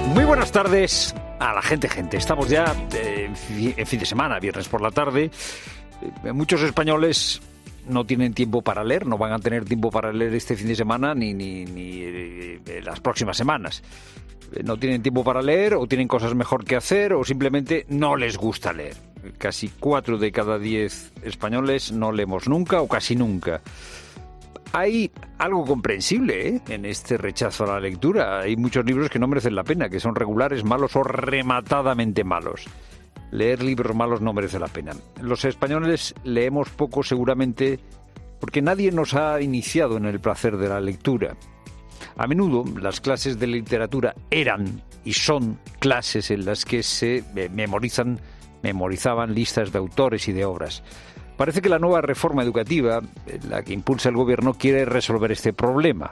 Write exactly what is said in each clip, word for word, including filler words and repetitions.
Muy buenas tardes a la gente, gente. Estamos ya eh, en fin de semana, viernes por la tarde. Eh, muchos españoles no tienen tiempo para leer, no van a tener tiempo para leer este fin de semana ni, ni, ni eh, las próximas semanas. Eh, no tienen tiempo para leer, o tienen cosas mejor que hacer, o simplemente no les gusta leer. Casi cuatro de cada diez españoles no leemos nunca o casi nunca. Hay algo comprensible ¿eh? en este rechazo a la lectura. Hay muchos libros que no merecen la pena, que son regulares, malos o rematadamente malos. Leer libros malos no merece la pena. Los españoles leemos poco seguramente porque nadie nos ha iniciado en el placer de la lectura. A menudo las clases de literatura eran y son clases en las que se memorizan, memorizaban listas de autores y de obras. Parece que la nueva reforma educativa, la que impulsa el gobierno, quiere resolver este problema.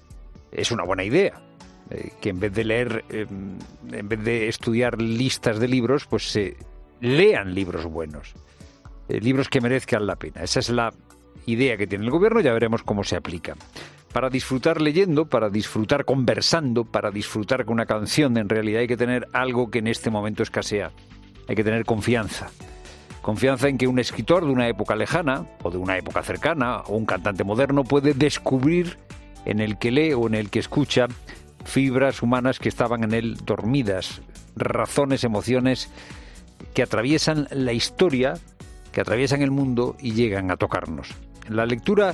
Es una buena idea, eh, que en vez de leer, eh, en vez de estudiar listas de libros, pues se lean libros buenos, eh, libros que merezcan la pena. Esa es la idea que tiene el gobierno, ya veremos cómo se aplica. Para disfrutar leyendo, para disfrutar conversando, para disfrutar con una canción, en realidad hay que tener algo que en este momento escasea. Hay que tener confianza. Confianza en que un escritor de una época lejana, o de una época cercana, o un cantante moderno puede descubrir en el que lee o en el que escucha fibras humanas que estaban en él dormidas, razones, emociones que atraviesan la historia, que atraviesan el mundo y llegan a tocarnos. La lectura,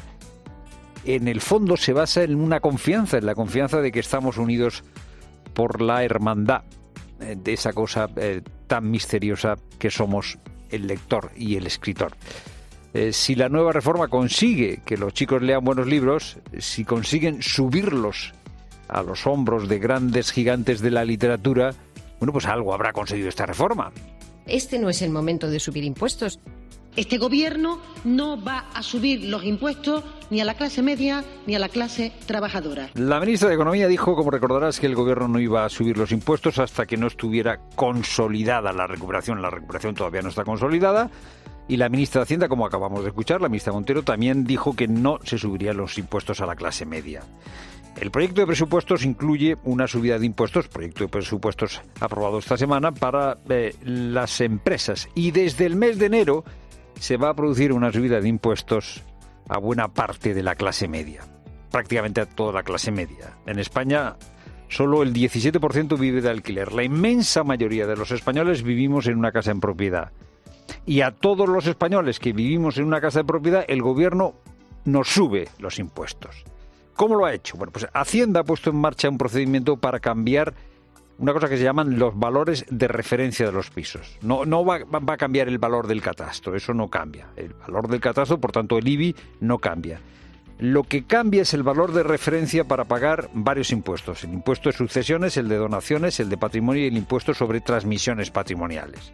en el fondo, se basa en una confianza, en la confianza de que estamos unidos por la hermandad de esa cosa eh, tan misteriosa que somos el lector y el escritor. Eh, si la nueva reforma consigue que los chicos lean buenos libros, si consiguen subirlos a los hombros de grandes gigantes de la literatura, bueno, pues algo habrá conseguido esta reforma. Este no es el momento de subir impuestos. Este gobierno no va a subir los impuestos ni a la clase media ni a la clase trabajadora. La ministra de Economía dijo, como recordarás, que el gobierno no iba a subir los impuestos hasta que no estuviera consolidada la recuperación. La recuperación todavía no está consolidada. Y la ministra de Hacienda, como acabamos de escuchar, la ministra Montero, también dijo que no se subirían los impuestos a la clase media. El proyecto de presupuestos incluye una subida de impuestos, proyecto de presupuestos aprobado esta semana, para eh, las empresas. Y desde el mes de enero se va a producir una subida de impuestos a buena parte de la clase media, prácticamente a toda la clase media. En España, solo el diecisiete por ciento vive de alquiler. La inmensa mayoría de los españoles vivimos en una casa en propiedad. Y a todos los españoles que vivimos en una casa de propiedad, el gobierno nos sube los impuestos. ¿Cómo lo ha hecho? Bueno, pues Hacienda ha puesto en marcha un procedimiento para cambiar una cosa que se llaman los valores de referencia de los pisos. No, no va, va a cambiar el valor del catastro, eso no cambia. El valor del catastro, por tanto, el I B I no cambia. Lo que cambia es el valor de referencia para pagar varios impuestos. El impuesto de sucesiones, el de donaciones, el de patrimonio y el impuesto sobre transmisiones patrimoniales.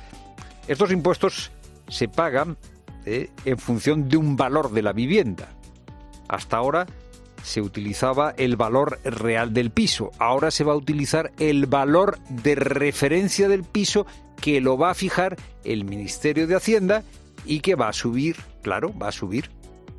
Estos impuestos se pagan eh, en función de un valor de la vivienda. Hasta ahora se utilizaba el valor real del piso. Ahora se va a utilizar el valor de referencia del piso, que lo va a fijar el Ministerio de Hacienda y que va a subir, claro, va a subir.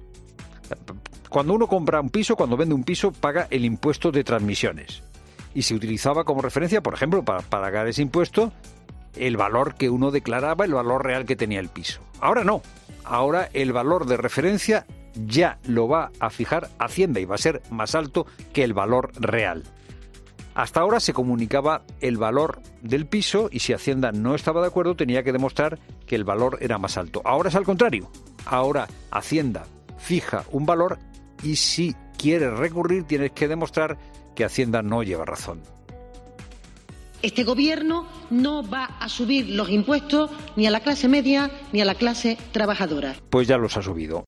Cuando uno compra un piso, cuando vende un piso, paga el impuesto de transmisiones. Y se utilizaba como referencia, por ejemplo, para pagar ese impuesto, el valor que uno declaraba, el valor real que tenía el piso. Ahora no. Ahora el valor de referencia ya lo va a fijar Hacienda y va a ser más alto que el valor real. Hasta ahora se comunicaba el valor del piso y si Hacienda no estaba de acuerdo tenía que demostrar que el valor era más alto. Ahora es al contrario. Ahora Hacienda fija un valor y si quieres recurrir tienes que demostrar que Hacienda no lleva razón. Este gobierno no va a subir los impuestos ni a la clase media ni a la clase trabajadora. Pues ya los ha subido.